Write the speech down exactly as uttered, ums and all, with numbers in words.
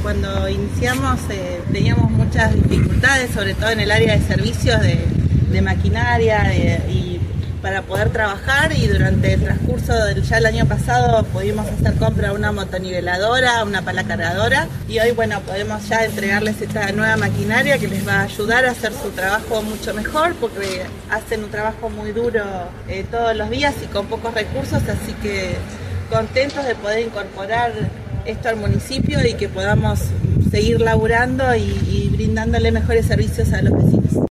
cuando iniciamos eh, teníamos muchas dificultades, sobre todo en el área de servicios de, de maquinaria de, y para poder trabajar, y durante el transcurso del ya el año pasado pudimos hacer compra de una motoniveladora, una pala cargadora, y hoy bueno podemos ya entregarles esta nueva maquinaria que les va a ayudar a hacer su trabajo mucho mejor, porque hacen un trabajo muy duro eh, todos los días y con pocos recursos, así que contentos de poder incorporar esto al municipio y que podamos seguir laburando y, y brindándole mejores servicios a los vecinos.